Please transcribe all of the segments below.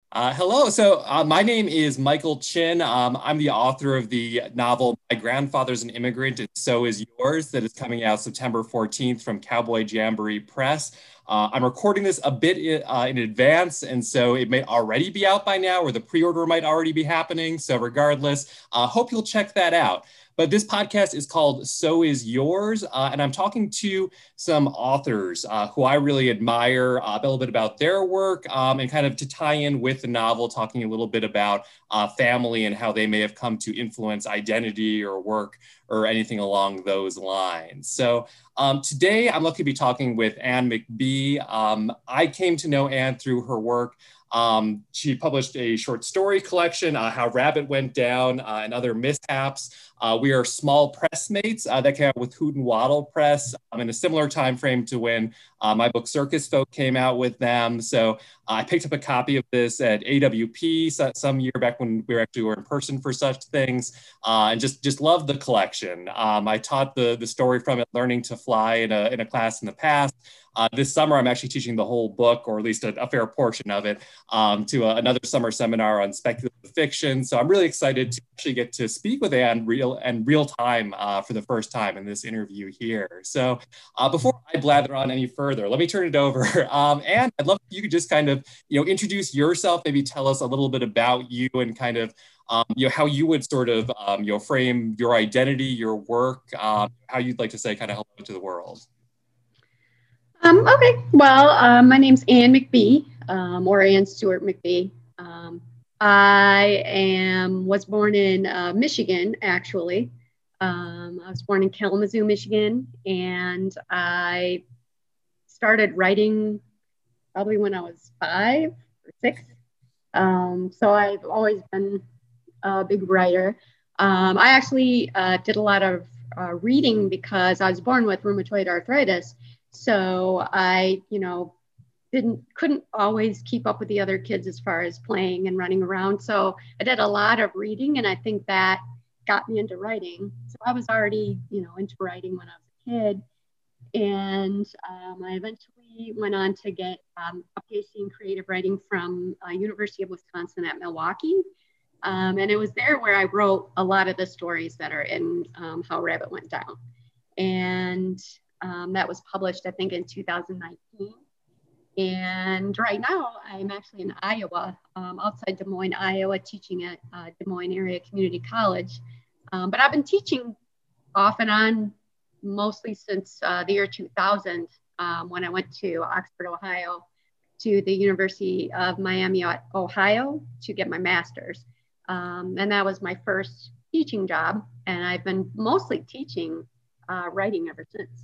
Hello. My name is Michael Chin. I'm the author of the novel My Grandfather's an Immigrant and So Is Yours, that is coming out September 14th from Cowboy Jamboree Press. I'm recording this a bit in advance, and so it may already be out by now, or the pre-order might already be happening. So regardless, hope you'll check that out. But this podcast is called So Is Yours, and I'm talking to some authors who I really admire, a little bit about their work, and kind of to tie in with the novel, talking a little bit about family and how they may have come to influence identity or work or anything along those lines. Today I'm lucky to be talking with Anne McBee. I came to know Anne through her work. She published a short story collection, How Rabbit Went Down, and Other Mishaps. We are small press mates that came out with Hoot and Waddle Press in a similar time frame to when my book Circus Folk came out with them. I picked up a copy of this at AWP some year back when we were in person for such things, and just loved the collection. I taught the story from it, Learning to Fly, in a class in the past. This summer, I'm actually teaching the whole book, or at least a fair portion of it, to another summer seminar on speculative fiction. So I'm really excited to actually get to speak with Anne real time for the first time in this interview here. Before I blather on any further, let me turn it over. Anne, I'd love if you could just kind of introduce yourself, maybe tell us a little bit about you and kind of how you would sort of frame your identity, your work, how you'd like to say kind of hello to the world. Okay, well, my name's Anne McBee, or Anne Stewart McBee. Was born in Michigan, actually. I was born in Kalamazoo, Michigan, and I started writing probably when I was 5 or 6. So I've always been a big writer. I actually did a lot of reading because I was born with rheumatoid arthritis. So I, couldn't always keep up with the other kids as far as playing and running around. So I did a lot of reading, and I think that got me into writing. So I was already, into writing when I was a kid. And I eventually went on to get a PhD in creative writing from University of Wisconsin at Milwaukee. And it was there where I wrote a lot of the stories that are in How Rabbit Went Down. And that was published, I think, in 2019. And right now, I'm actually in Iowa, outside Des Moines, Iowa, teaching at Des Moines Area Community College. But I've been teaching off and on mostly since the year 2000, when I went to Oxford, Ohio, to the University of Miami, Ohio, to get my master's. And that was my first teaching job. And I've been mostly teaching writing ever since.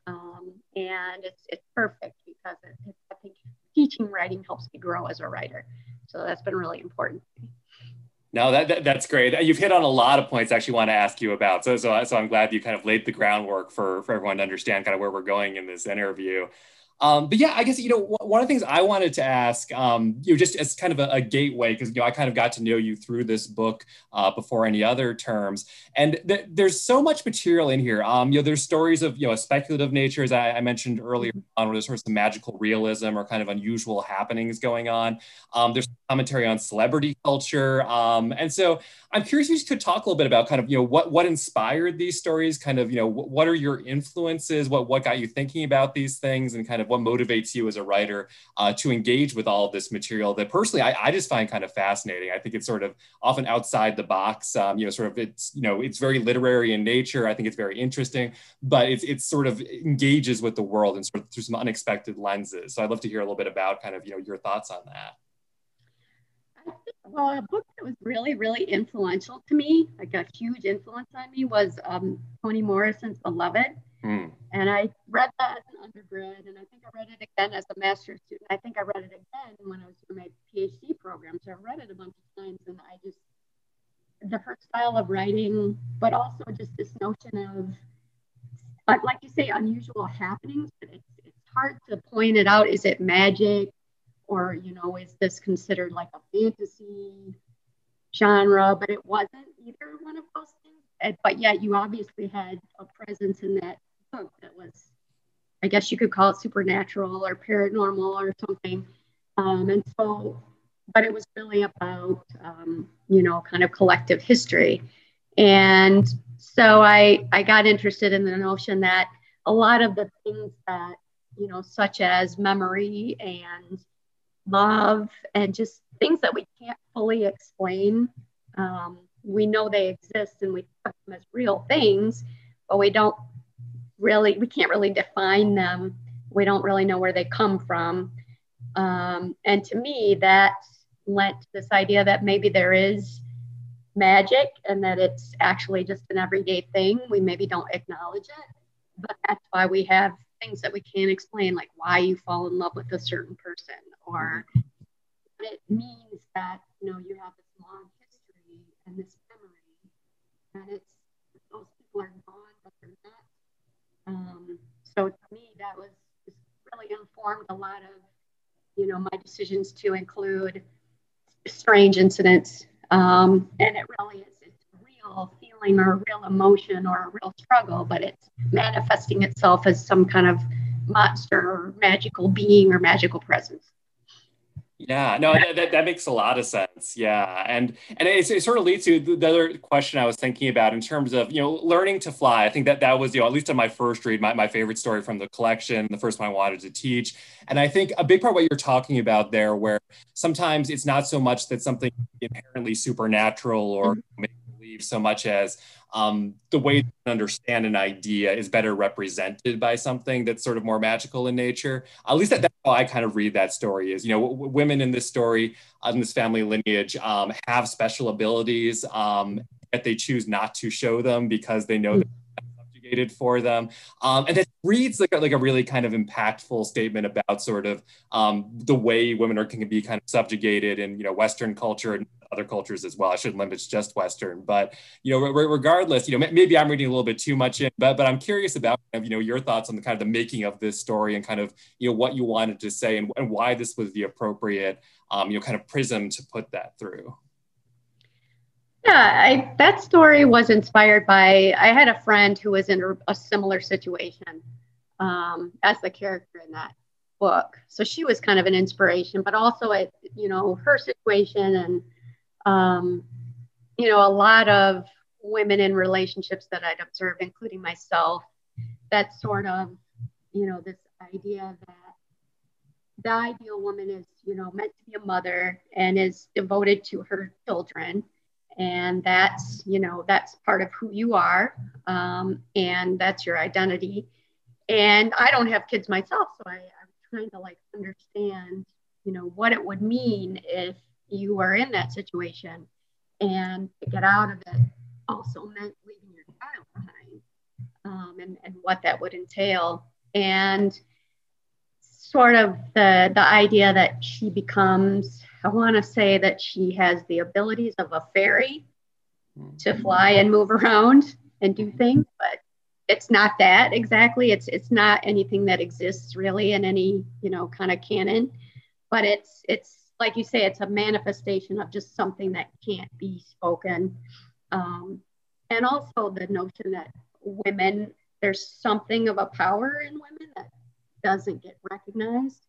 And it's perfect because I think teaching writing helps me grow as a writer. So that's been really important to me. No, that's great. You've hit on a lot of points I actually want to ask you about. So I'm glad you kind of laid the groundwork for everyone to understand kind of where we're going in this interview. But yeah, I guess, one of the things I wanted to ask, just as kind of a gateway, because, I kind of got to know you through this book before any other terms. And there's so much material in here. There's stories of, a speculative nature, as I mentioned earlier on, where there's sort of some magical realism or kind of unusual happenings going on. There's commentary on celebrity culture. And so I'm curious if you could talk a little bit about kind of, what inspired these stories, kind of, what are your influences, what got you thinking about these things, and kind of what motivates you as a writer to engage with all of this material that personally I just find kind of fascinating. I think it's sort of often outside the box, it's very literary in nature. I think it's very interesting, but it's sort of engages with the world and sort of through some unexpected lenses. So I'd love to hear a little bit about kind of, your thoughts on that. Well, a book that was really, really influential to me, like a huge influence on me, was Toni Morrison's Beloved. And I read that as an undergrad, and I think I read it again as a master's student. I think I read it again when I was doing my PhD program. So I read it a bunch of times, and her style of writing, but also just this notion of, like you say, unusual happenings. But it's hard to point it out. Is it magic? Or, is this considered like a fantasy genre? But it wasn't either one of those things. But yet you obviously had a presence in that book that was, I guess you could call it supernatural or paranormal or something. And so but it was really about, kind of collective history. And so I got interested in the notion that a lot of the things that, such as memory and love and just things that we can't fully explain, we know they exist and we put them as real things, but we can't really define them. We don't really know where they come from. And to me, that lent to this idea that maybe there is magic and that it's actually just an everyday thing. We maybe don't acknowledge it, but that's why we have things that we can't explain, like why you fall in love with a certain person, or what it means that, you have this long history and this memory, and it's those people are gone, but they're not. So to me, that was really informed a lot of, my decisions to include strange incidents. And it really is, it's a real feeling or a real emotion or a real struggle, but it's manifesting itself as some kind of monster or magical being or magical presence. Yeah, no, that makes a lot of sense. Yeah, and it sort of leads to the other question I was thinking about in terms of learning to fly. I think that was at least on my first read, my favorite story from the collection, the first one I wanted to teach. And I think a big part of what you're talking about there, where sometimes it's not so much that something inherently supernatural or make believe so much as the way to understand an idea is better represented by something that's sort of more magical in nature. At least that's how I kind of read that story is, women in this story, in this family lineage, have special abilities, that they choose not to show them because they know they're subjugated for them. And it reads like a really kind of impactful statement about sort of the way women can be kind of subjugated in, Western culture and other cultures as well. I shouldn't limit it to just Western, but regardless, maybe I'm reading a little bit too much in, but I'm curious about your thoughts on the kind of the making of this story and kind of what you wanted to say and why this was the appropriate kind of prism to put that through. Yeah, that story was inspired by, I had a friend who was in a similar situation as the character in that book. So she was kind of an inspiration, but also her situation and a lot of women in relationships that I'd observed, including myself, that sort of, this idea that the ideal woman is, meant to be a mother and is devoted to her children. And that's, that's part of who you are. And that's your identity. And I don't have kids myself, so I'm trying to understand, what it would mean if you were in that situation, and to get out of it also meant leaving your child behind, and what that would entail. And sort of the idea that she becomes, I want to say that she has the abilities of a fairy to fly and move around and do things, but it's not that exactly. It's not anything that exists really in any, kind of canon, but it's like you say, it's a manifestation of just something that can't be spoken. And also the notion that women, there's something of a power in women that doesn't get recognized.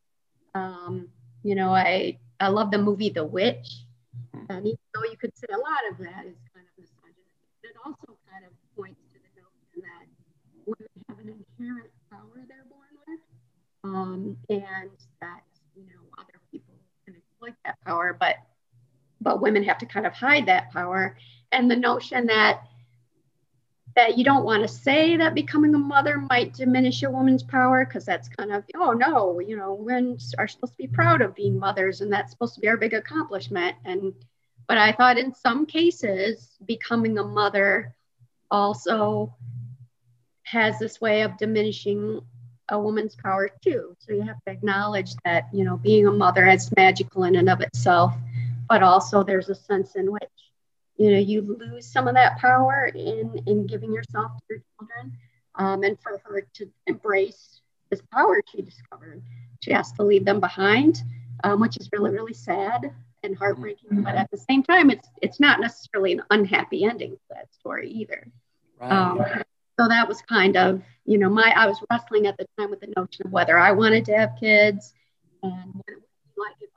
I love the movie The Witch, and even though you could say a lot of that is kind of misogynistic, it also kind of points to the notion that women have an inherent power they're born with, and that other people can exploit that power, but women have to kind of hide that power. And the notion that you don't want to say that becoming a mother might diminish a woman's power, because that's kind of, oh no, women are supposed to be proud of being mothers and that's supposed to be our big accomplishment. But I thought in some cases becoming a mother also has this way of diminishing a woman's power too. So you have to acknowledge that, being a mother is magical in and of itself, but also there's a sense in which you lose some of that power in giving yourself to your children. And for her to embrace this power she discovered, she has to leave them behind, which is really, really sad and heartbreaking. But at the same time, it's not necessarily an unhappy ending to that story either. Right. So that was kind of, I was wrestling at the time with the notion of whether I wanted to have kids and what it would be like if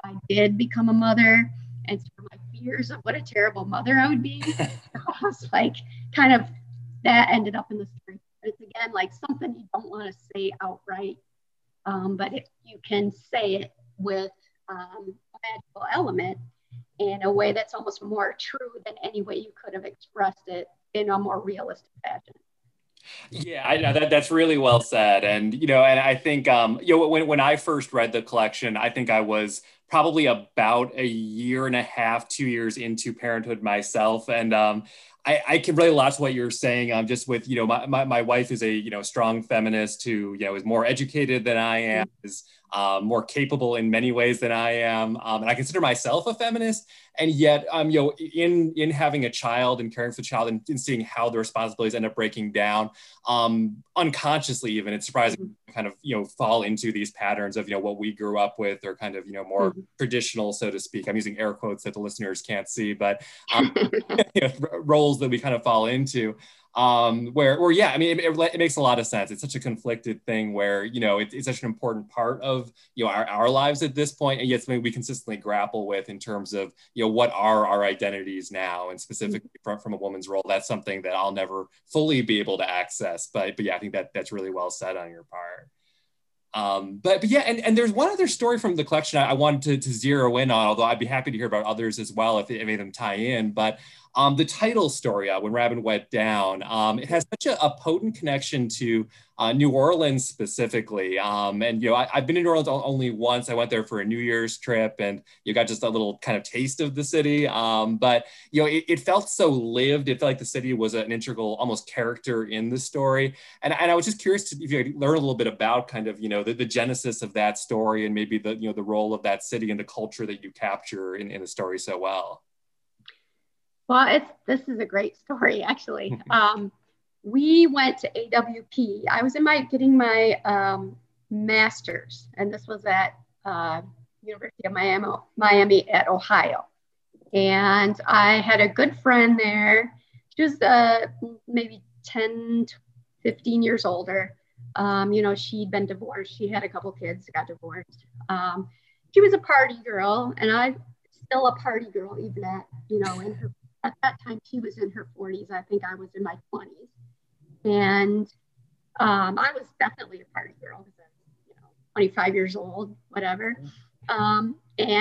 I did become a mother and sort of my fears of what a terrible mother I would be, I was like, kind of, that ended up in the story. It's again like something you don't want to say outright, but if you can say it with a magical element in a way that's almost more true than any way you could have expressed it in a more realistic fashion. Yeah, I know that's really well said. And, and I think, when I first read the collection, I think I was probably about a year and a half, 2 years into parenthood myself. And, I can relate a lot to what you're saying. Just with, my wife is a, strong feminist who, is more educated than I am, is more capable in many ways than I am. And I consider myself a feminist. And yet, in having a child and caring for the child and seeing how the responsibilities end up breaking down, unconsciously, even, it's surprising to kind of, fall into these patterns of, what we grew up with, or kind of, more traditional, so to speak. I'm using air quotes that the listeners can't see, but roles that we kind of fall into. Where yeah, I mean, it makes a lot of sense. It's such a conflicted thing where, it's such an important part of, our lives at this point, and yet something we consistently grapple with in terms of, what are our identities now, and specifically from a woman's role. That's something that I'll never fully be able to access, but yeah, I think that's really well said on your part. But yeah, and there's one other story from the collection I wanted to zero in on, although I'd be happy to hear about others as well if any of them tie in. But the title story, When Rabin Went Down, it has such a potent connection to New Orleans specifically. And, I've been in New Orleans only once. I went there for a New Year's trip, and you got just a little kind of taste of the city. But, it felt so lived. It felt like the city was an integral, almost character in the story. And I was just curious if you could learn a little bit about kind of, the genesis of that story, and maybe the role of that city and the culture that you capture in the story so well. Well, this is a great story, actually. We went to AWP. I was getting my master's, and this was at University of Miami at Ohio. And I had a good friend there. She was maybe 10, 15 years older. She'd been divorced. She had a couple kids, got divorced. She was a party girl, and I'm still a party girl, even at that time, she was in her 40s. I think I was in my 20s. And I was definitely a party girl because I was, 25 years old, whatever. And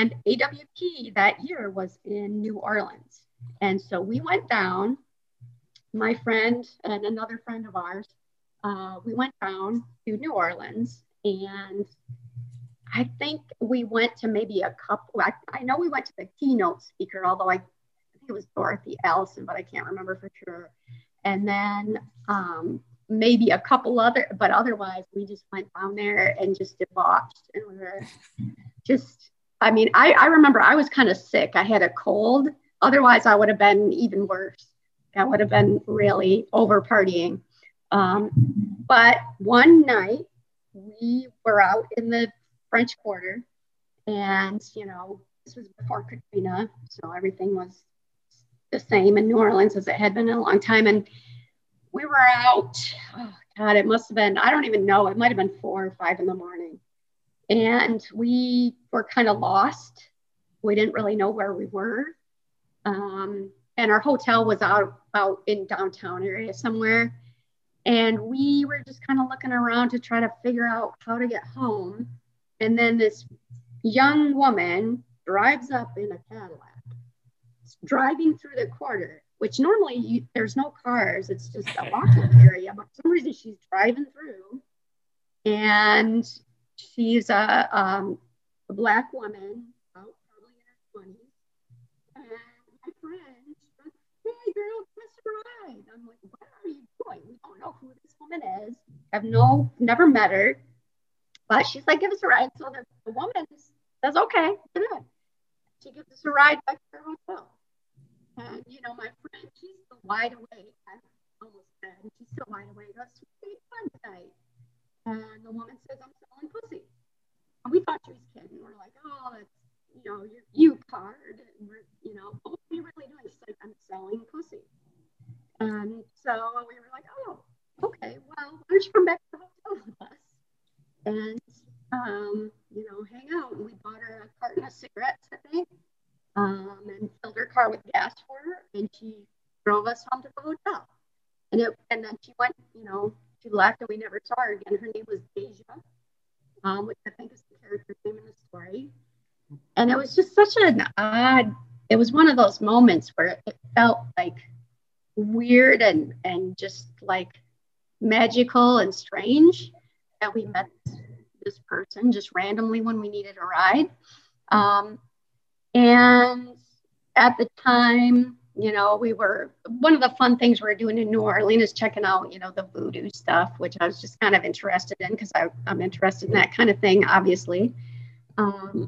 AWP that year was in New Orleans. And so we went down, my friend and another friend of ours, we went down to New Orleans, and I think we went to maybe a couple, I know we went to the keynote speaker, although I think it was Dorothy Allison, but I can't remember for sure. And then maybe a couple other, but otherwise we just went down there and just debauched, and we were just, I remember I was kind of sick. I had a cold. Otherwise I would have been even worse. I would have been really over partying. But one night we were out in the French Quarter, and, this was before Katrina, so everything was the same in New Orleans as it had been in a long time. And we were out, oh God, it must have been, I don't even know, it might have been 4 or 5 in the morning. And we were kind of lost. We didn't really know where we were. And our hotel was out in downtown area somewhere. And we were just kind of looking around to try to figure out how to get home. And then this young woman drives up in a Cadillac, driving through the quarter, which normally there's no cars. It's just a walking area. But for some reason she's driving through, and she's a Black woman, probably in her 20s. And my friend, she's like, "Hey girl, give us a ride." I'm like, "What are you doing? We don't know who this woman is. Never met her." But she's like, "Give us a ride." So the woman says, "Okay, do it." She gives us a ride back to her hotel. And, my friend, she's still wide awake. I'm almost dead. And she's still wide awake. That's really fun tonight. And the woman says, "I'm selling pussy." And we thought she was kidding. We're like, "Oh, that's, your U card." And we're, "What are you really doing?" She's like, "I'm selling pussy." And so we were like, "Oh, okay. Well, why don't you come back to the hotel with us?" And hang out. And we bought her a carton of cigarettes, I think, and filled her car with gas for her. And she drove us home to the hotel. And then she went, she left and we never saw her again. Her name was Deja, which I think is the character's name in the story. And it was just such an odd, it was one of those moments where it felt like weird and just like magical and strange that we met this person just randomly when we needed a ride. And at the time, we were, one of the fun things we were doing in New Orleans is checking out, the voodoo stuff, which I was just kind of interested in because I'm interested in that kind of thing, obviously. And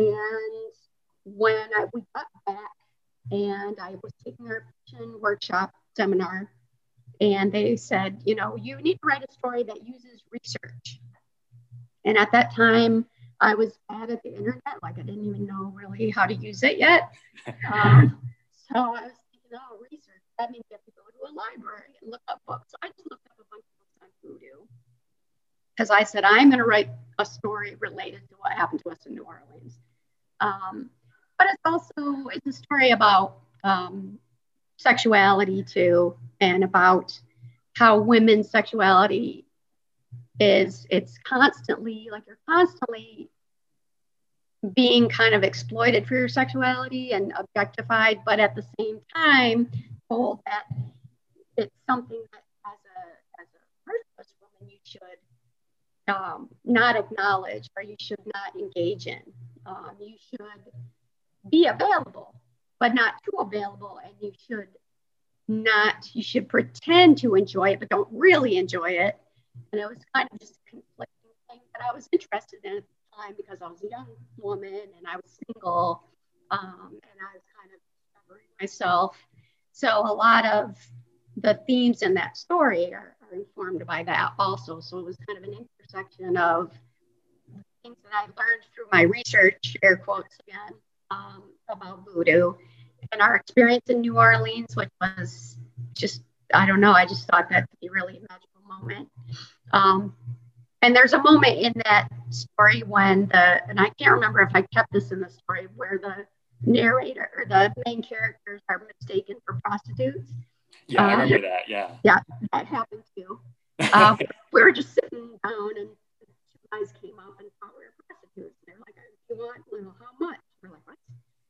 when we got back and I was taking our pitching workshop seminar, and they said, you need to write a story that uses research. And at that time, I was bad at the internet, like I didn't even know really how to use it yet. So I was thinking, research, that means you have to go to a library and look up books. So I just looked up a bunch of books on voodoo. Because I said, I'm going to write a story related to what happened to us in New Orleans. But it's a story about sexuality too, and about how women's sexuality it's constantly, like you're constantly being kind of exploited for your sexuality and objectified, but at the same time told that it's something that as a virtuous woman you should not acknowledge, or you should not engage in. You should be available, but not too available, and you should pretend to enjoy it, but don't really enjoy it. And it was kind of just a conflicting thing that I was interested in at the time because I was a young woman and I was single, and I was kind of discovering myself. So a lot of the themes in that story are informed by that also. So it was kind of an intersection of things that I learned through my research, air quotes again, about voodoo, and our experience in New Orleans, which was just, I don't know, I just thought that to be really a magical moment. And there's a moment in that story when and I can't remember if I kept this in the story, where the narrator or the main characters are mistaken for prostitutes. Yeah, I remember that. Yeah. Yeah, that happened too. We were just sitting down and two guys came up and thought we were prostitutes. They're like, "You want, how much?" We're like, "What?"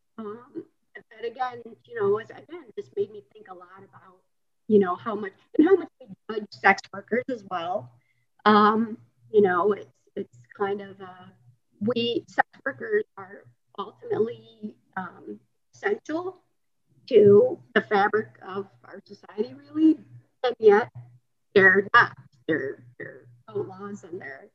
But again, just made me think a lot about, how much we judge sex workers as well. It's kind of sex workers are ultimately essential to the fabric of our society, really, and yet they're not. They're outlaws, and they're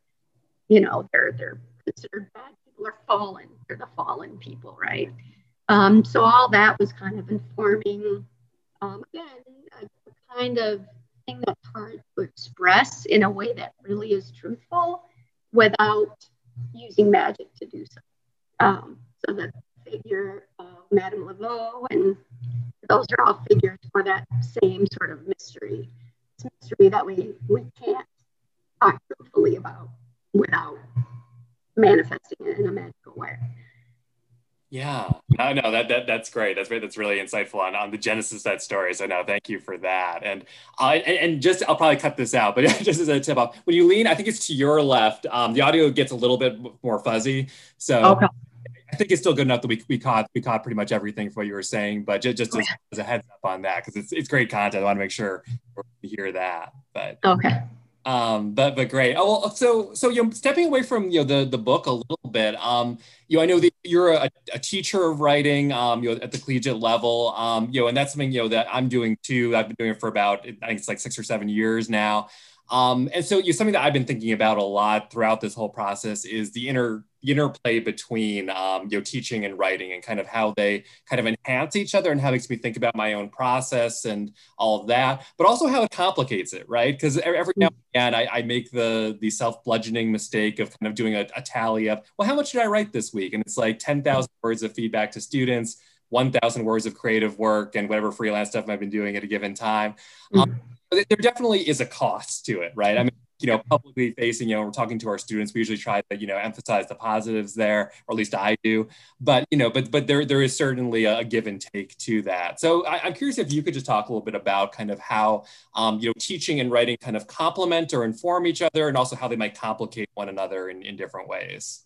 considered bad people, or fallen. They're the fallen people, right? So all that was kind of informing, again, a kind of thing that's hard to express in a way that really is truthful without using magic to do so. So the figure of Madame Laveau, and those are all figures for that same sort of mystery. It's a mystery that we can't talk truthfully about without manifesting it in a magical way. Yeah, no, that's great. That's great. That's really insightful on the genesis of that story. So no, thank you for that. And just, I'll probably cut this out, but just as a tip off, when you lean, I think it's to your left, the audio gets a little bit more fuzzy. So okay. I think it's still good enough that we caught pretty much everything for what you were saying, but just as a heads up on that, because it's great content. I want to make sure we hear that. But okay. But great. Oh, well, so stepping away from the book a little bit. I know that you're a teacher of writing. At the collegiate level. And that's something that I'm doing too. I've been doing it for about, I think it's like 6 or 7 years now. And so something that I've been thinking about a lot throughout this whole process is the interplay between teaching and writing, and kind of how they kind of enhance each other, and how it makes me think about my own process and all of that, but also how it complicates it, right? Because every now and again I make the self-bludgeoning mistake of kind of doing a tally of, well, how much did I write this week? And it's like 10,000 words of feedback to students, 1,000 words of creative work, and whatever freelance stuff I've been doing at a given time. There definitely is a cost to it, right? I mean, publicly facing, we're talking to our students, we usually try to, emphasize the positives there, or at least I do. But, but there is certainly a give and take to that. So I'm curious if you could just talk a little bit about kind of how, teaching and writing kind of complement or inform each other, and also how they might complicate one another in different ways.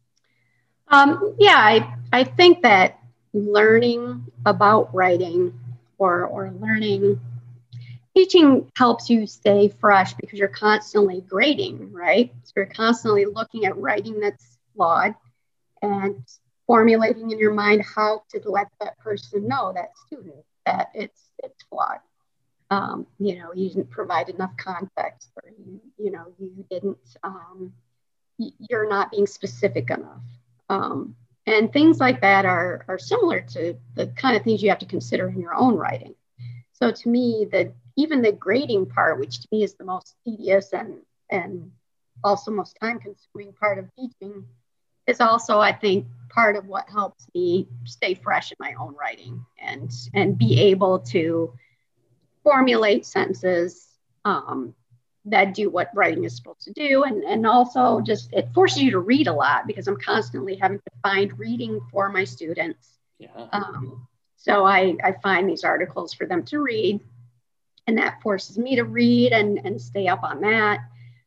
Yeah, I think that learning about writing or learning, teaching helps you stay fresh because you're constantly grading, right? So you're constantly looking at writing that's flawed and formulating in your mind how to let that person know, that student, that it's flawed. You didn't provide enough context, or you didn't, you're not being specific enough. And things like that are similar to the kind of things you have to consider in your own writing. So to me, even the grading part, which to me is the most tedious and also most time consuming part of teaching, is also, I think, part of what helps me stay fresh in my own writing and be able to formulate sentences that do what writing is supposed to do. And also just, it forces you to read a lot because I'm constantly having to find reading for my students. Yeah. So I find these articles for them to read, and that forces me to read and stay up on that.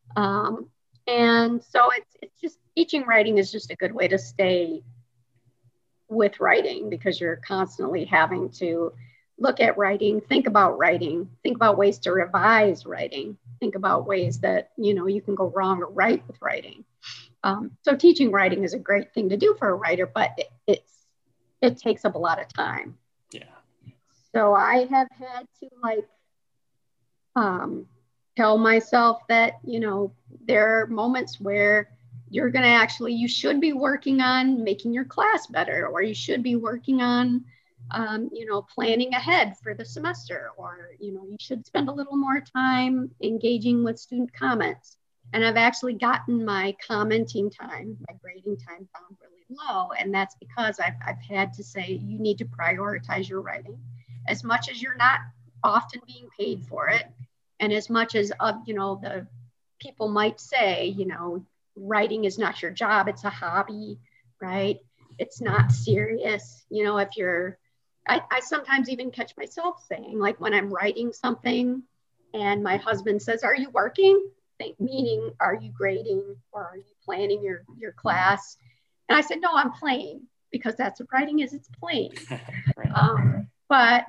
And so it's just, teaching writing is just a good way to stay with writing, because you're constantly having to look at writing, think about ways to revise writing, think about ways that, you can go wrong or right with writing. So teaching writing is a great thing to do for a writer, but it takes up a lot of time. Yeah. So I have had to tell myself that, there are moments where you should be working on making your class better, or you should be working on, planning ahead for the semester, or, you should spend a little more time engaging with student comments. And I've actually gotten my commenting time, my grading time down really low. And that's because I've had to say, you need to prioritize your writing. As much as you're not often being paid for it, and as much as, the people might say, writing is not your job, it's a hobby, right? It's not serious. I sometimes even catch myself saying, like, when I'm writing something and my husband says, "Are you working?" Meaning, are you grading or are you planning your class? And I said, "No, I'm playing," because that's what writing is, it's playing. But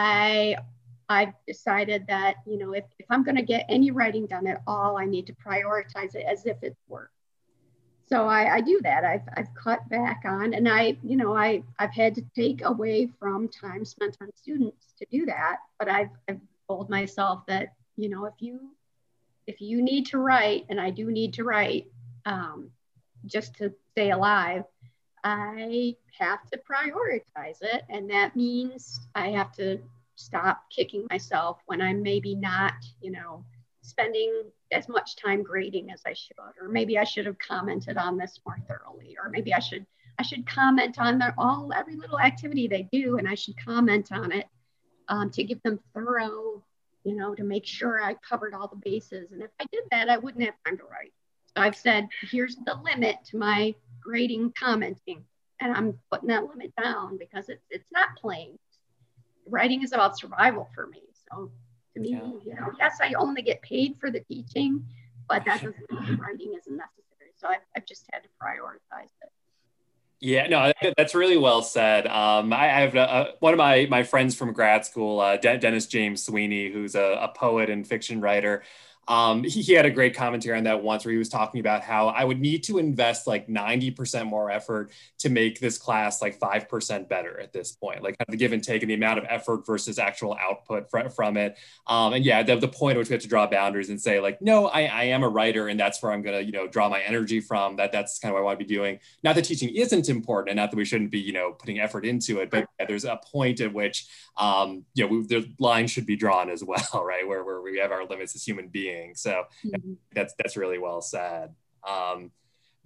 I've decided that, if I'm going to get any writing done at all, I need to prioritize it as if it's work. So I do that. I've cut back on, and I've had to take away from time spent on students to do that. But I've told myself that, if you need to write, and I do need to write, just to stay alive, I have to prioritize it. And that means I have to stop kicking myself when I'm maybe not, spending as much time grading as I should, or maybe I should have commented on this more thoroughly, or maybe I should comment on every little activity they do, and I should comment on it to give them thorough, to make sure I covered all the bases. And if I did that, I wouldn't have time to write. So I've said, here's the limit to my grading commenting, and I'm putting that limit down because it's not playing. Writing is about survival for me. So to me, yes, I only get paid for the teaching, but that doesn't mean writing isn't necessary. So I've just had to prioritize it. Yeah, no, that's really well said. I have one of my friends from grad school, Dennis James Sweeney, who's a poet and fiction writer. He had a great commentary on that once, where he was talking about how I would need to invest like 90% more effort to make this class like 5% better at this point, like kind of the give and take and the amount of effort versus actual output from it. And yeah, the point at which we have to draw boundaries and say, like, no, I am a writer, and that's where I'm going to, draw my energy from. That's kind of what I want to be doing. Not that teaching isn't important, and not that we shouldn't be, putting effort into it, but yeah, there's a point at which, the line should be drawn as well, right? Where we have our limits as human beings. So that's really well said. But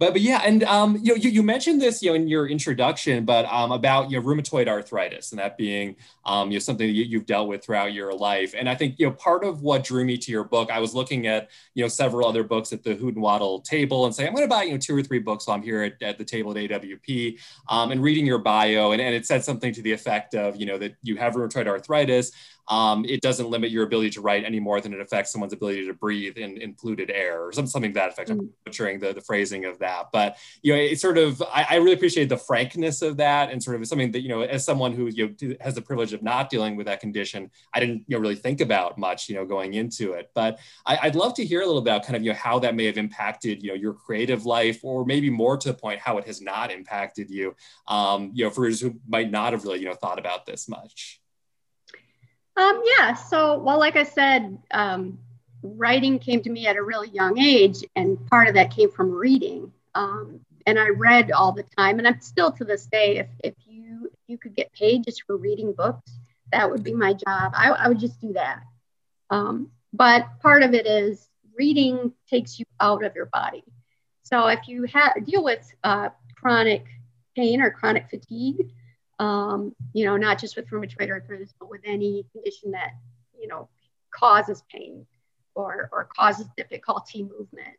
But yeah, and you mentioned this in your introduction, but about rheumatoid arthritis and that being something that you've dealt with throughout your life. And I think part of what drew me to your book, I was looking at several other books at the Hoot and Waddle table and saying I'm going to buy 2 or 3 books while I'm here at the table at AWP, and reading your bio, and it said something to the effect of that you have rheumatoid arthritis. It doesn't limit your ability to write any more than it affects someone's ability to breathe in polluted air, or something to that effect. I'm butchering the phrasing of that, but it's sort of I really appreciate the frankness of that, and sort of something that as someone who has the privilege of not dealing with that condition, I didn't really think about much going into it. But I'd love to hear a little about kind of how that may have impacted your creative life, or maybe more to the point how it has not impacted you, for those who might not have really thought about this much. Yeah. So, well, like I said, writing came to me at a really young age, and part of that came from reading. And I read all the time, and I'm still to this day, if you could get paid just for reading books, that would be my job. I would just do that. But part of it is reading takes you out of your body. So if you deal with chronic pain or chronic fatigue, not just with rheumatoid arthritis, but with any condition that, causes pain or causes difficulty movement,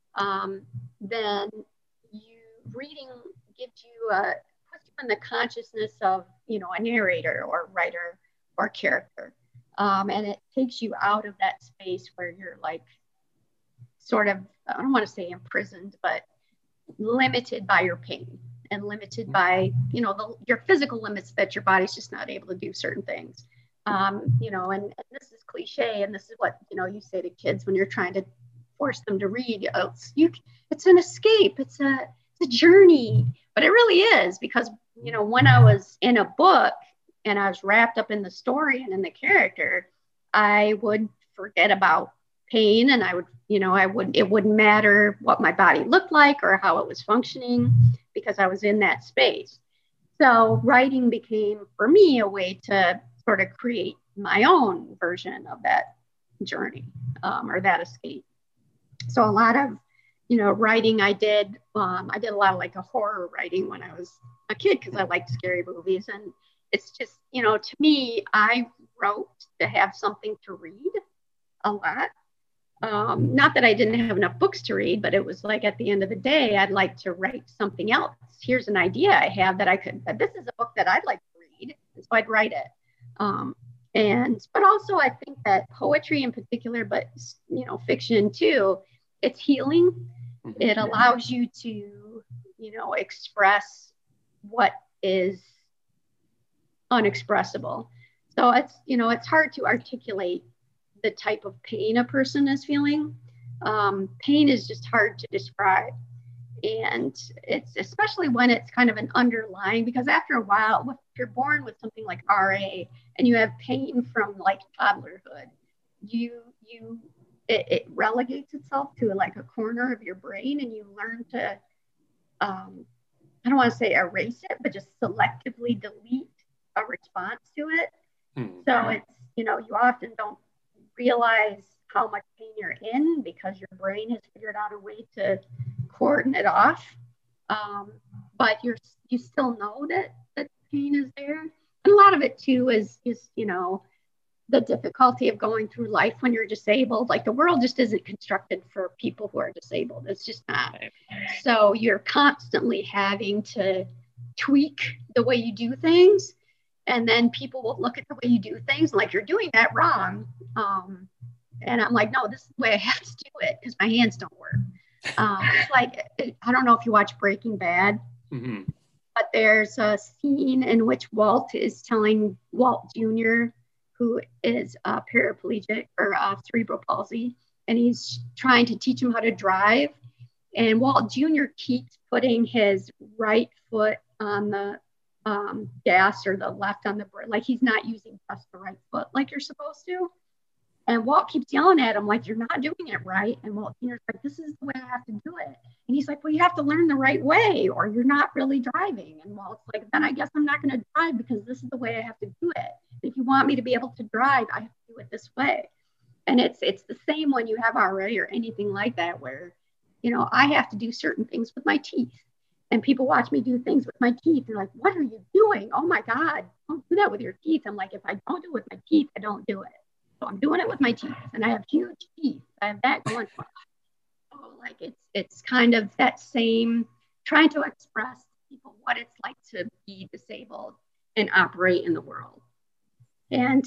then reading puts you in the consciousness of, a narrator or writer or character. And it takes you out of that space where you're like sort of, I don't want to say imprisoned, but limited by your pain and limited by, your physical limits, that your body's just not able to do certain things. And this is cliche, and this is what, you say to kids when you're trying to force them to read. It's an escape. It's a journey, but it really is, because, when I was in a book and I was wrapped up in the story and in the character, I would forget about pain, and it wouldn't matter what my body looked like or how it was functioning, because I was in that space. So writing became, for me, a way to sort of create my own version of that journey, or that escape. So a lot of, writing I did a lot of like a horror writing when I was a kid, because I liked scary movies. And it's just, to me, I wrote to have something to read a lot. Not that I didn't have enough books to read, but it was like, at the end of the day, I'd like to write something else. Here's an idea I have that this is a book that I'd like to read. And so I'd write it. But also I think that poetry in particular, but, fiction too, it's healing. It allows you to, express what is unexpressible. So it's hard to articulate the type of pain a person is feeling. Pain is just hard to describe. And it's especially when it's kind of an underlying, because after a while, if you're born with something like RA and you have pain from like toddlerhood, it relegates itself to like a corner of your brain, and you learn to, I don't want to say erase it, but just selectively delete a response to it. So it's, you often don't realize how much pain you're in, because your brain has figured out a way to cordon it off. But you still know that pain is there. And a lot of it too is the difficulty of going through life when you're disabled. Like, the world just isn't constructed for people who are disabled. It's just not. So you're constantly having to tweak the way you do things. And then people will look at the way you do things like, you're doing that wrong. And I'm like, no, this is the way I have to do it, because my hands don't work. It's like, I don't know if you watch Breaking Bad, but there's a scene in which Walt is telling Walt Jr., who is paraplegic or cerebral palsy, and he's trying to teach him how to drive. And Walt Jr. keeps putting his right foot on the gas, or the left on the brake, like he's not using just the right foot like you're supposed to. And Walt keeps yelling at him, like, you're not doing it right. And Walt Jr.'s like, this is the way I have to do it. And he's like, well, you have to learn the right way, or you're not really driving. And Walt's like, then I guess I'm not going to drive, because this is the way I have to do it. If you want me to be able to drive, I have to do it this way. And it's the same when you have RA or anything like that, where, you know, I have to do certain things with my teeth. And people watch me do things with my teeth. They're like, what are you doing? Oh my God, don't do that with your teeth. I'm like, if I don't do it with my teeth, I don't do it. So I'm doing it with my teeth, and I have huge teeth. I have that going for me. So like it's kind of that same trying to express to people what it's like to be disabled and operate in the world. And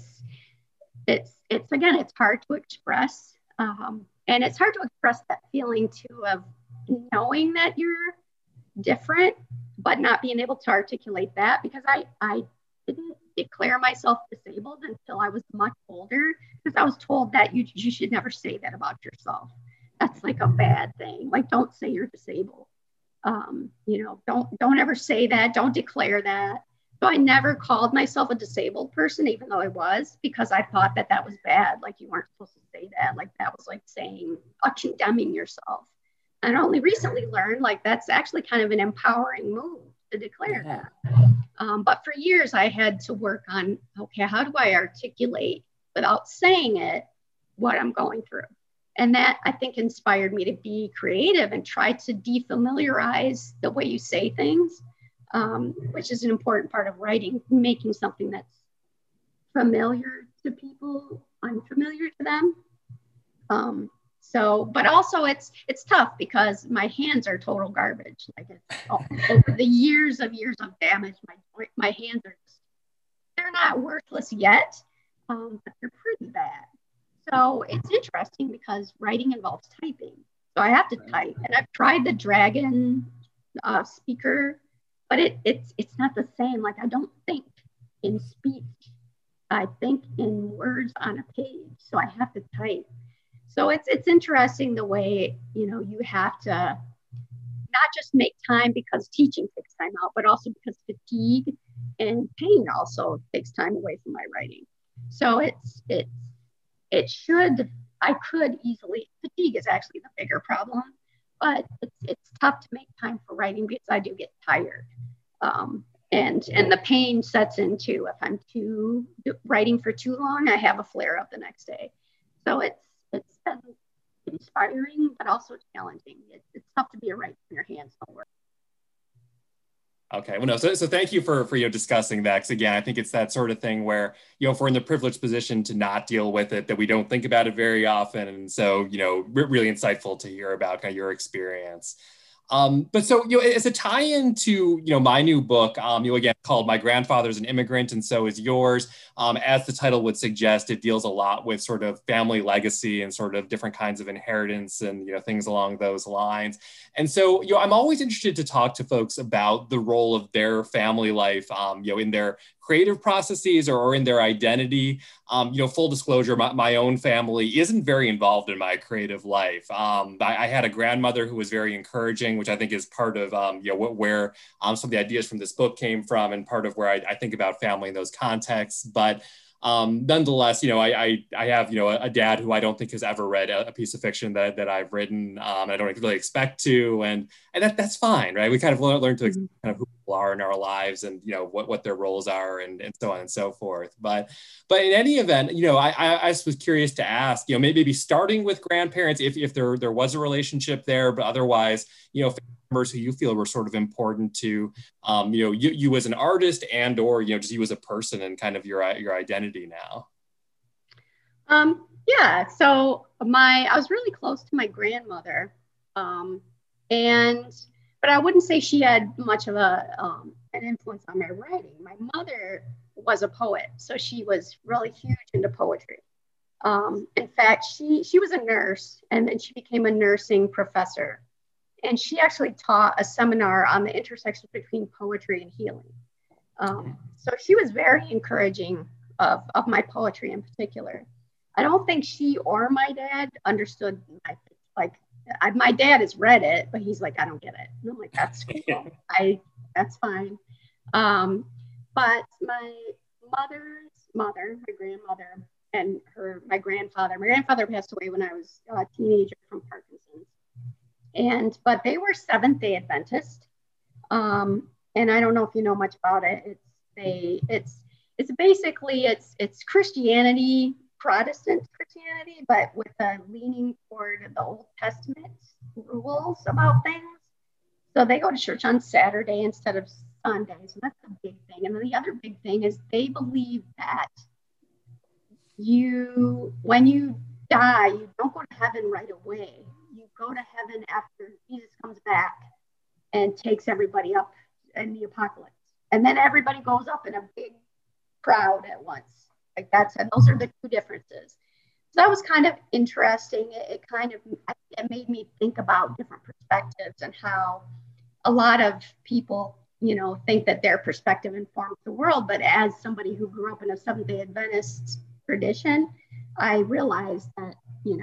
it's again, it's hard to express. And it's hard to express that feeling too of knowing that you're different, but not being able to articulate that, because I didn't declare myself disabled until I was much older, because I was told that you should never say that about yourself. That's like a bad thing. Like, don't say you're disabled. You know, don't ever say that. Don't declare that. So I never called myself a disabled person, even though I was, because I thought that that was bad. Like, you weren't supposed to say that. Like, that was like saying, condemning yourself. And I only recently learned, like, that's actually kind of an empowering move to declare that. But for years, I had to work on, okay, how do I articulate without saying it what I'm going through? And that, I think, inspired me to be creative and try to defamiliarize the way you say things, which is an important part of writing, making something that's familiar to people, unfamiliar to them. So, but also it's tough because my hands are total garbage. Like, over the years of damage, my hands are they're not worthless yet, but they're pretty bad. So it's interesting because writing involves typing. So I have to type, and I've tried the Dragon speaker, but it's not the same. Like, I don't think in speech. I think in words on a page. So I have to type. So it's interesting the way, you know, you have to not just make time because teaching takes time out, but also because fatigue and pain also takes time away from my writing. So I could easily, fatigue is actually the bigger problem, but it's tough to make time for writing because I do get tired. And the pain sets in too. If I'm writing for too long, I have a flare up the next day. So it's been inspiring, but also challenging. It's tough to be a writer when your hands don't work. Okay, well, no, so thank you for discussing that, because again, I think it's that sort of thing where, if we're in the privileged position to not deal with it, that we don't think about it very often, and so, really insightful to hear about kind of your experience. But so, as a tie-in to, my new book, again, called My Grandfather's an Immigrant and So Is Yours, as the title would suggest, it deals a lot with sort of family legacy and sort of different kinds of inheritance and, things along those lines. And so, I'm always interested to talk to folks about the role of their family life, in their creative processes or in their identity. Full disclosure, my own family isn't very involved in my creative life. I had a grandmother who was very encouraging, which I think is part of where some of the ideas from this book came from, and part of where I think about family in those contexts. But nonetheless, I have, a dad who I don't think has ever read a piece of fiction that I've written. I don't really expect to, and that's fine, right? We kind of learn to kind of who people are in our lives, and what their roles are, and so on and so forth. But in any event, I was curious to ask, maybe starting with grandparents, if there was a relationship there, but otherwise, family members who you feel were sort of important to, you as an artist, and or just you as a person and kind of your identity now. Yeah. So I was really close to my grandmother, but I wouldn't say she had much of an influence on my writing. My mother was a poet, so she was really huge into poetry. In fact, she was a nurse, and then she became a nursing professor. And she actually taught a seminar on the intersection between poetry and healing. So she was very encouraging of my poetry in particular. I don't think she or my dad understood my dad has read it, but he's like, I don't get it. And I'm like, that's cool. That's fine. But my mother's mother, my grandmother, and my grandfather passed away when I was a teenager from Parkinson's. But they were Seventh-day Adventist. And I don't know if you know much about it. It's basically Christianity Protestant Christianity, but with a leaning toward the Old Testament rules about things. So they go to church on Saturday instead of Sunday. So that's a big thing. And then the other big thing is they believe that when you die, you don't go to heaven right away. You go to heaven after Jesus comes back and takes everybody up in the apocalypse. And then everybody goes up in a big crowd at once. Like those are the two differences. So that was kind of interesting. It made me think about different perspectives and how a lot of people, think that their perspective informs the world. But as somebody who grew up in a Seventh-day Adventist tradition, I realized that,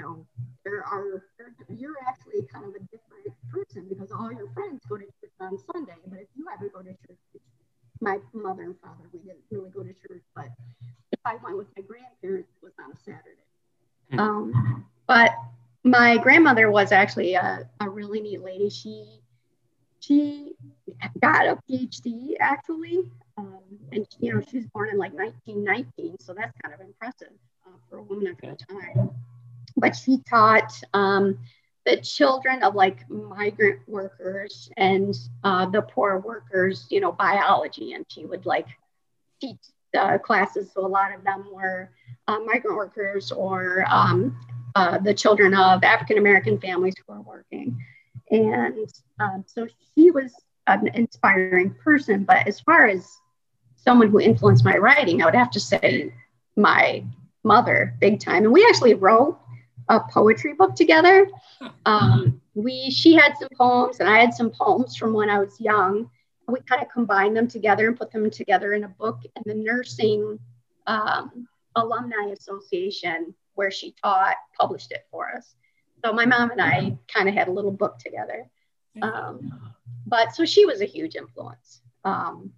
you're actually kind of a different person because all your friends go to church on Sunday. But if you ever go to church, my mother and father, we didn't really go to church, but if I went with my grandparents, it was on a Saturday. But my grandmother was actually a really neat lady. She got a PhD actually, and she was born in like 1919, so that's kind of impressive for a woman of her time. But she taught the children of like migrant workers and the poor workers, biology, and she would like teach classes. So a lot of them were migrant workers or the children of African-American families who are working. And so she was an inspiring person. But as far as someone who influenced my writing, I would have to say my mother, big time. And we actually wrote a poetry book together. She had some poems and I had some poems from when I was young. We kind of combined them together and put them together in a book. And the Nursing Alumni Association, where she taught, published it for us. So my mom and I kind of had a little book together. But so she was a huge influence on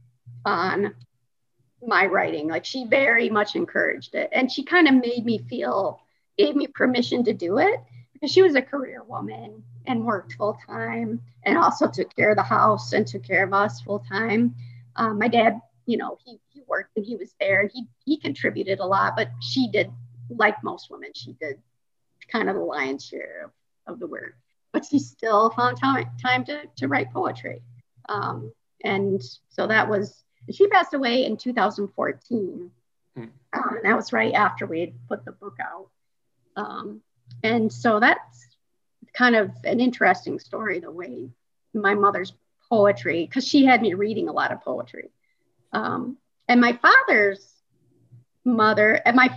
my writing. Like she very much encouraged it. And she kind of gave me permission to do it because she was a career woman and worked full time and also took care of the house and took care of us full time. My dad, he worked and he was there and he contributed a lot, but she did, like most women, she did kind of the lion's share of the work, but she still found time to write poetry. And so she passed away in 2014. And that was right after we had put the book out. And so that's kind of an interesting story, the way my mother's poetry, because she had me reading a lot of poetry. And my father's mother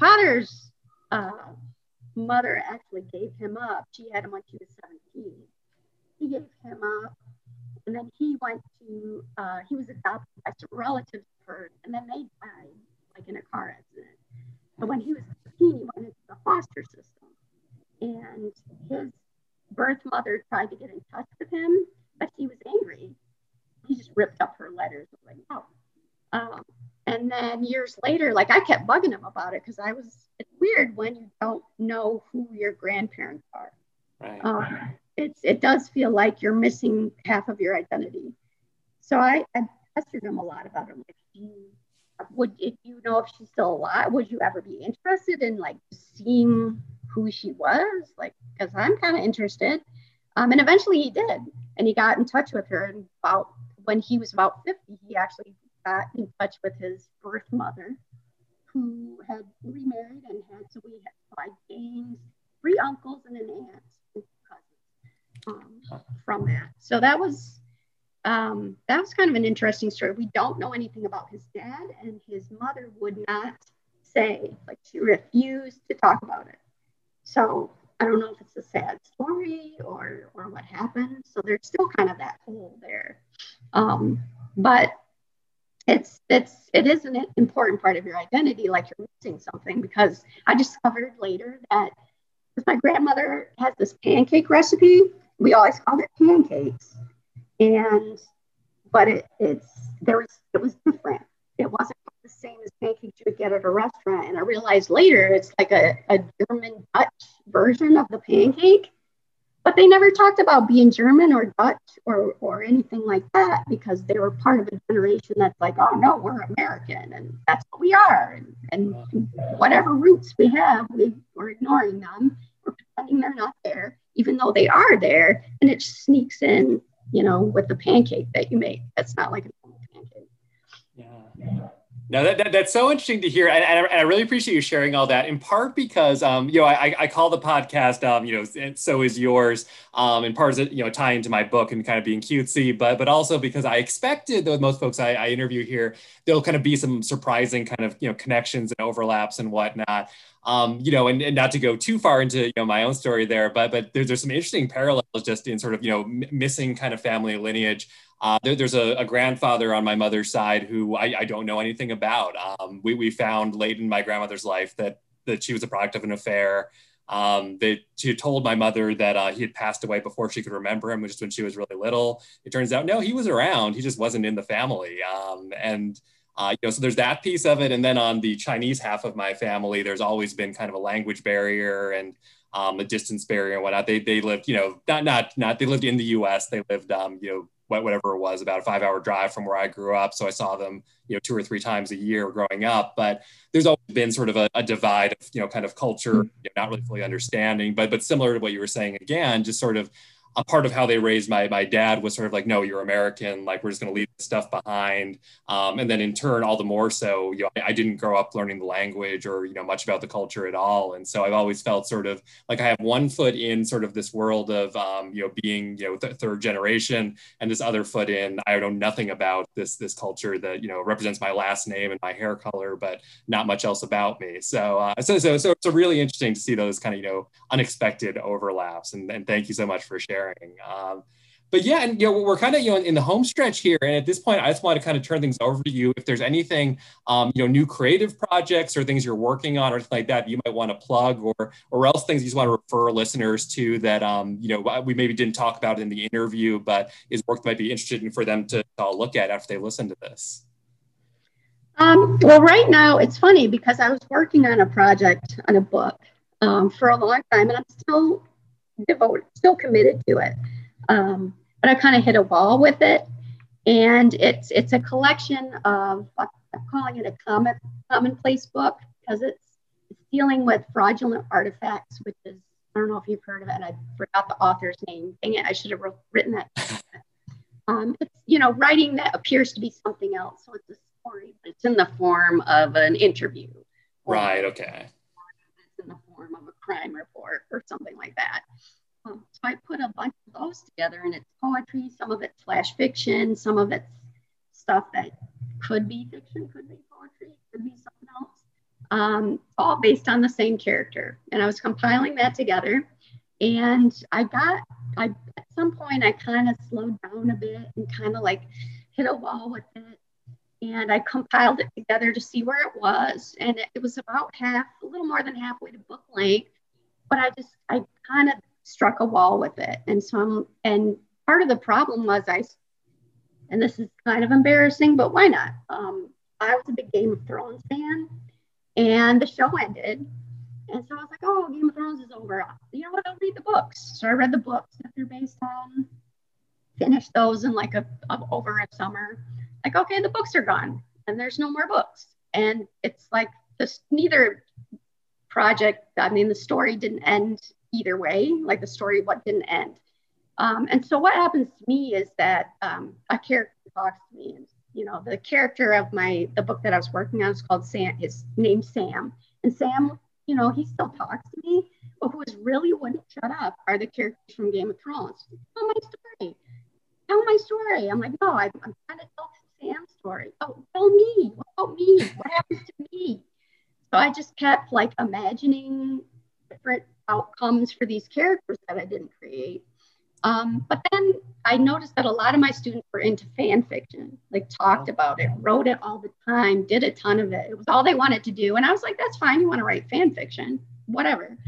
actually gave him up. She had him when she was 17. He gave him up, and then he was adopted by some relatives of hers, and then they died, like in a car accident. But when he was 15, he went into the foster system, and his birth mother tried to get in touch with him, but he was angry. He just ripped up her letters. Like, no. And then years later, like I kept bugging him about it because it's weird when you don't know who your grandparents are. Right. It does feel like you're missing half of your identity. So I pestered him a lot about it. Like, if you know if she's still alive, would you ever be interested in like seeing who she was? Like, because I'm kind of interested. And eventually he did. And he got in touch with her. And when he was about 50, he actually got in touch with his birth mother, who had remarried and so we had 5 games, 3 uncles and an aunt and cousins from that. So that was kind of an interesting story. We don't know anything about his dad, and his mother would not say, like she refused to talk about it. So I don't know if it's a sad story or what happened. So there's still kind of that hole there. But it is an important part of your identity, like you're missing something, because I discovered later that my grandmother has this pancake recipe. We always called it pancakes, but it was different. It wasn't the same as pancakes you would get at a restaurant. And I realized later it's like a German Dutch version of the pancake, But they never talked about being German or Dutch or anything like that, because they were part of a generation that's like, oh no, we're American and that's what we are. And whatever roots we have, we're ignoring them. We're pretending they're not there, even though they are there. And it just sneaks in, with the pancake that you make. That's not like a pancake. Yeah. No, that's so interesting to hear, and I really appreciate you sharing all that. In part because I call the podcast and so is yours. In part tying into my book and kind of being cutesy, but also because I expected that with most folks I interview here, there'll kind of be some surprising kind of connections and overlaps and whatnot. And not to go too far into my own story there, but there's some interesting parallels just in sort of missing kind of family lineage. There's a grandfather on my mother's side who I don't know anything about. We found late in my grandmother's life that she was a product of an affair. That she had told my mother that he had passed away before she could remember him, which is when she was really little. It turns out, no, he was around. He just wasn't in the family. So there's that piece of it. And then on the Chinese half of my family, there's always been kind of a language barrier and a distance barrier and whatnot. They lived, they lived in the US. They lived, whatever it was, about a 5-hour drive from where I grew up. So I saw them, 2 or 3 times a year growing up. But there's always been sort of a divide of, kind of culture, not really fully understanding, but similar to what you were saying again, just sort of a part of how they raised my dad was sort of like, no, you're American, like we're just going to leave this stuff behind. And then in turn, all the more so, I didn't grow up learning the language or, much about the culture at all. And so I've always felt sort of like I have one foot in sort of this world of, being, third generation, and this other foot in, I know nothing about this culture that, represents my last name and my hair color, but not much else about me. So it's really interesting to see those kind of, unexpected overlaps. And thank you so much for sharing. But yeah, and we're kind of in the home stretch here, and at this point, I just want to kind of turn things over to you. If there's anything, new creative projects or things you're working on or something like that you might want to plug, or else things you just want to refer listeners to that we maybe didn't talk about in the interview, but is work that might be interesting for them to look at after they listen to this. Well, right now it's funny because I was working on a project on a book for a long time, and I'm still committed to it. But I kind of hit a wall with it. And it's a collection of, I'm calling it a commonplace book because it's dealing with fraudulent artifacts, which is, I don't know if you've heard of it. I forgot the author's name. Dang it, I should have written that. It's, writing that appears to be something else. So it's a story, but it's in the form of an interview. Right, okay. It's in the form of a crime report or something like that. So I put a bunch of those together, and it's poetry, some of it's flash fiction, some of it's stuff that could be fiction, could be poetry, could be something else, all based on the same character. And I was compiling that together, and at some point I kind of slowed down a bit and kind of like hit a wall with it. And I compiled it together to see where it was. And it was about a little more than halfway to book length, but I kind of struck a wall with it. And part of the problem was and this is kind of embarrassing, but why not? I was a big Game of Thrones fan, and the show ended. And so I was like, oh, Game of Thrones is over. You know what? I'll read the books. So I read the books that they're based on, finished those in like over a summer. Like, okay, the books are gone and there's no more books. And it's like neither project, the story didn't end either way, like the story didn't end. And so what happens to me is that a character talks to me, and the character of the book that I was working on is called Sam. His name's Sam, and Sam, he still talks to me, but who really wouldn't shut up are the characters from Game of Thrones. Tell my story. I'm like, no, I'm trying to tell Sam's story. Oh, tell me. What about me? What happens to me? So I just kept like imagining different outcomes for these characters that I didn't create. But then I noticed that a lot of my students were into fan fiction, like talked about it, wrote it all the time, did a ton of it. It was all they wanted to do. And I was like, that's fine. You want to write fan fiction, whatever.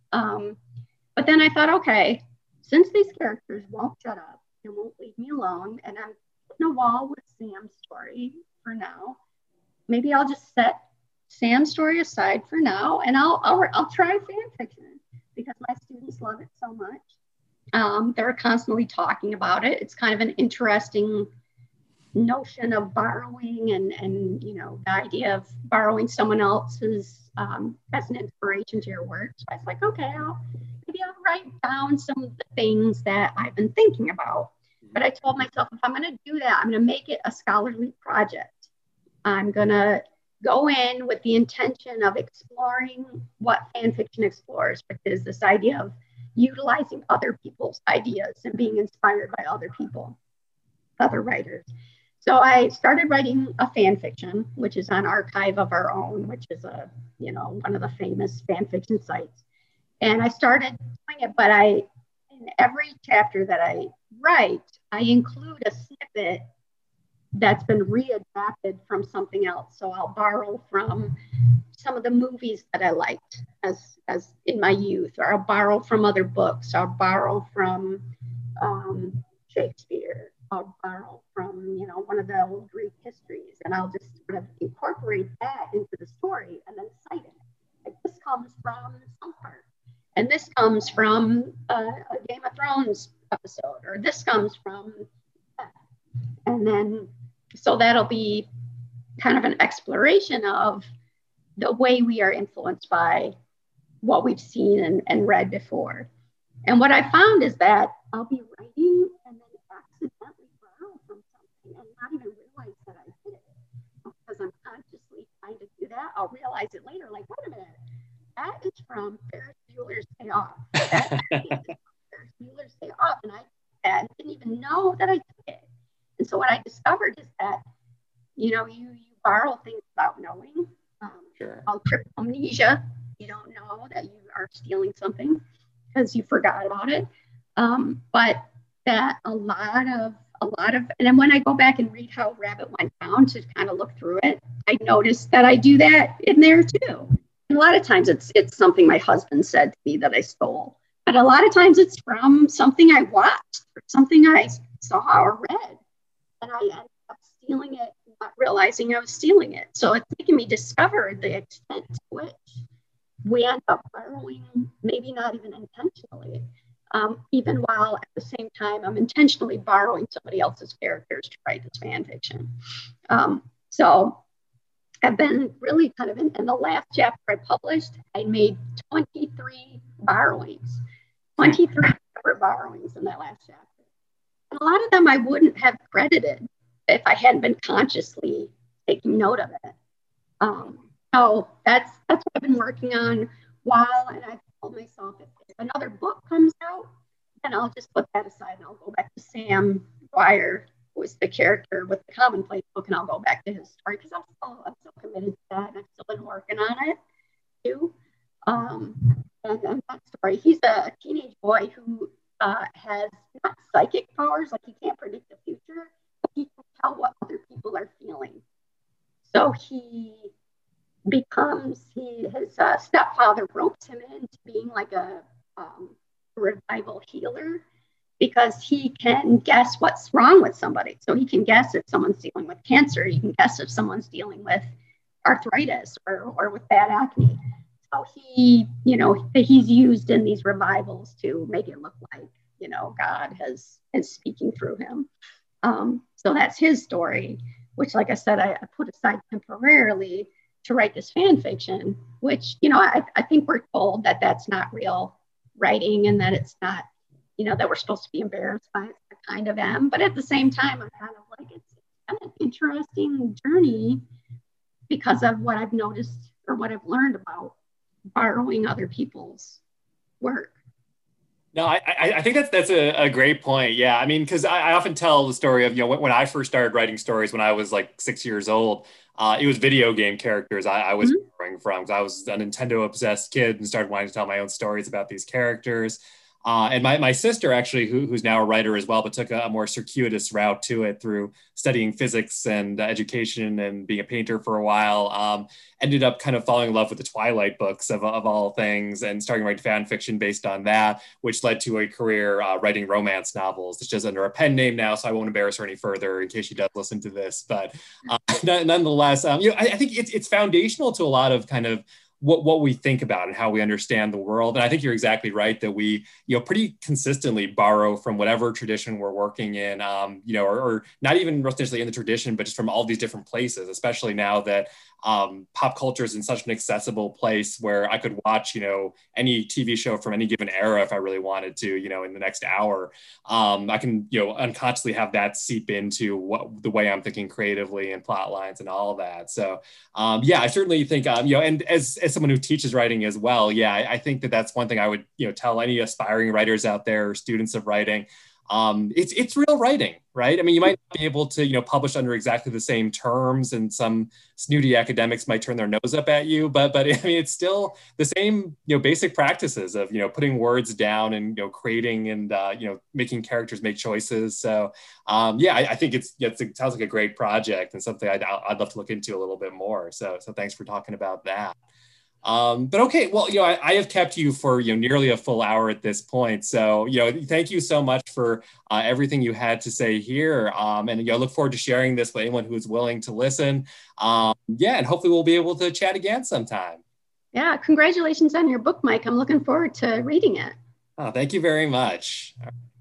But then I thought, okay, since these characters won't shut up and won't leave me alone, and I'm putting a wall with Sam's story for now, maybe I'll just set Sam's story aside for now, and I'll try fan fiction because my students love it so much. They're constantly talking about it. It's kind of an interesting notion of borrowing and the idea of borrowing someone else's as an inspiration to your work. So I was like, okay, maybe I'll write down some of the things that I've been thinking about. But I told myself, if I'm going to do that, I'm going to make it a scholarly project. I'm going to go in with the intention of exploring what fan fiction explores, which is this idea of utilizing other people's ideas and being inspired by other people, other writers. So I started writing a fan fiction, which is on Archive of Our Own, which is one of the famous fan fiction sites. And I started doing it, but in every chapter that I write, I include a snippet that's been readapted from something else. So I'll borrow from some of the movies that I liked as in my youth, or I'll borrow from other books. I'll borrow from Shakespeare. I'll borrow from, one of the old Greek histories, and I'll just sort of incorporate that into the story and then cite it. Like, this comes from some part, and this comes from a Game of Thrones episode, or this comes from that. And then, so that'll be kind of an exploration of the way we are influenced by what we've seen and read before. And what I found is that I'll be writing and then accidentally borrow from something and not even realize that I did it. Because I'm consciously trying to do that, I'll realize it later, like, wait a minute, that is from Ferris Bueller's Day Off. That is from Ferris Bueller's Day Off. And I didn't even know that I took it. And so what I discovered is that, you borrow things without knowing. Sure. Called cryptomnesia. You don't know that you are stealing something because you forgot about it. But that a lot of, and then when I go back and read how Rabbit Went Down to kind of look through it, I noticed that I do that in there too. And a lot of times it's something my husband said to me that I stole. But a lot of times it's from something I watched or something I saw or read. And I ended up stealing it, not realizing I was stealing it. So it's making me discover the extent to which we end up borrowing, maybe not even intentionally, even while at the same time I'm intentionally borrowing somebody else's characters to write this fan fiction. So I've been really kind of in the last chapter I published, I made 23 borrowings, 23 separate borrowings in that last chapter. And a lot of them I wouldn't have credited if I hadn't been consciously taking note of it. So that's what I've been working on and I've told myself if another book comes out, then I'll just put that aside and I'll go back to Sam Dwyer, who is the character with the Commonplace book, and I'll go back to his story because I'm still committed to that, and I've still been working on it too. And that story, he's a teenage boy who has not psychic powers, like he can't predict the future, but he can tell what other people are feeling. So his stepfather ropes him into being like a revival healer because he can guess what's wrong with somebody. So he can guess if someone's dealing with cancer, he can guess if someone's dealing with arthritis or with bad acne. So he's used in these revivals to make it look like, God is speaking through him. So that's his story, which, like I said, I put aside temporarily to write this fan fiction, which, I think we're told that that's not real writing and that it's not, that we're supposed to be embarrassed by it. I kind of am. But at the same time, I'm kind of like, it's kind of an interesting journey because of what I've noticed or what I've learned about borrowing other people's work. No, I think that's a great point. Yeah, I mean, because I often tell the story of, when I first started writing stories when I was like 6 years old, it was video game characters I was borrowing from, because I was a Nintendo obsessed kid and started wanting to tell my own stories about these characters. And my sister, actually, who's now a writer as well, but took a more circuitous route to it through studying physics and education and being a painter for a while, ended up kind of falling in love with the Twilight books of all things and starting to write fan fiction based on that, which led to a career writing romance novels. It's just under a pen name now, so I won't embarrass her any further in case she does listen to this. But nonetheless, I think it's foundational to a lot of kind of what we think about and how we understand the world. And I think you're exactly right that we, pretty consistently borrow from whatever tradition we're working in, or not even necessarily in the tradition, but just from all these different places, especially now that pop culture is in such an accessible place where I could watch, any TV show from any given era if I really wanted to, in the next hour. I can, unconsciously have that seep into the way I'm thinking creatively and plot lines and all of that. So, yeah, I certainly think, and as someone who teaches writing as well, yeah, I think that that's one thing I would, tell any aspiring writers out there or students of writing. It's real writing, right? I mean, you might not be able to, publish under exactly the same terms, and some snooty academics might turn their nose up at you, but I mean, it's still the same, basic practices of, putting words down and, creating and, making characters make choices. So, yeah, I think it sounds like a great project and something I'd love to look into a little bit more. So thanks for talking about that. But okay, well, I have kept you for, nearly a full hour at this point. So, thank you so much for everything you had to say here. And, look forward to sharing this with anyone who is willing to listen. Yeah, and hopefully we'll be able to chat again sometime. Yeah, congratulations on your book, Mike. I'm looking forward to reading it. Oh, thank you very much.